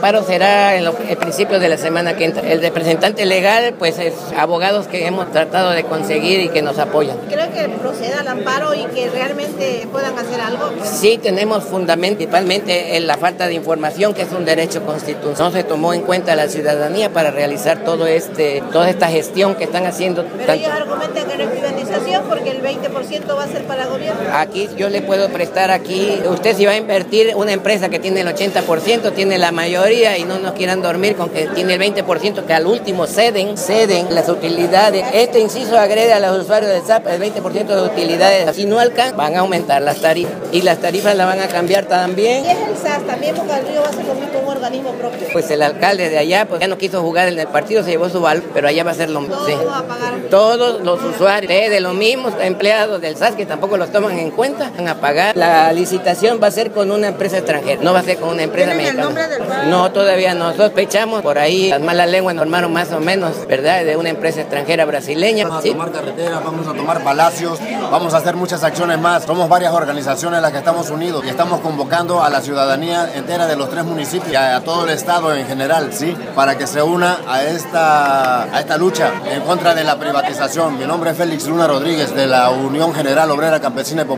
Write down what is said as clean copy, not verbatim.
paro será en el principio de la semana que entra. El representante legal, pues es abogados que hemos tratado de conseguir y que nos apoyan. ¿Cree que proceda al amparo y que realmente puedan hacer algo? Sí, tenemos fundamentalmente en la falta de información, que es un derecho constitucional. No se tomó en cuenta la ciudadanía para realizar toda esta gestión que están haciendo. Pero ellos argumentan que no es privatización porque el 20% va a ser para el gobierno. Aquí yo le puedo prestar usted si va a invertir una empresa que tiene el 80%, tiene la mayoría y no nos quieran dormir con que tiene el 20% que al último ceden las utilidades. Este inciso agrede a los usuarios del SAP el 20% de utilidades. Si no alcanzan, van a aumentar las tarifas y las tarifas las van a cambiar también. ¿Y es el SAS también? Porque el Río va a ser lo mismo, un organismo propio. Pues el alcalde de allá pues ya no quiso jugar en el partido, se llevó su valor, pero allá va a ser lo mismo. Todos van a pagar. Todos los usuarios de los mismos empleados del SAS que tampoco los toman en cuenta van a pagar. La licitación va a ser con una empresa extranjera, no va a ser con una empresa mexicana. ¿El nombre del... No, todavía no sospechamos, por ahí las malas lenguas normaron más o menos, ¿verdad? De una empresa extranjera brasileña. Vamos a tomar carreteras, vamos a tomar palacios, vamos a hacer muchas acciones más. Somos varias organizaciones las que estamos unidos y estamos convocando a la ciudadanía entera de los 3 municipios y a todo el estado en general, ¿sí? Para que se una a esta lucha en contra de la privatización. Mi nombre es Félix Luna Rodríguez de la Unión General Obrera Campesina y Popular.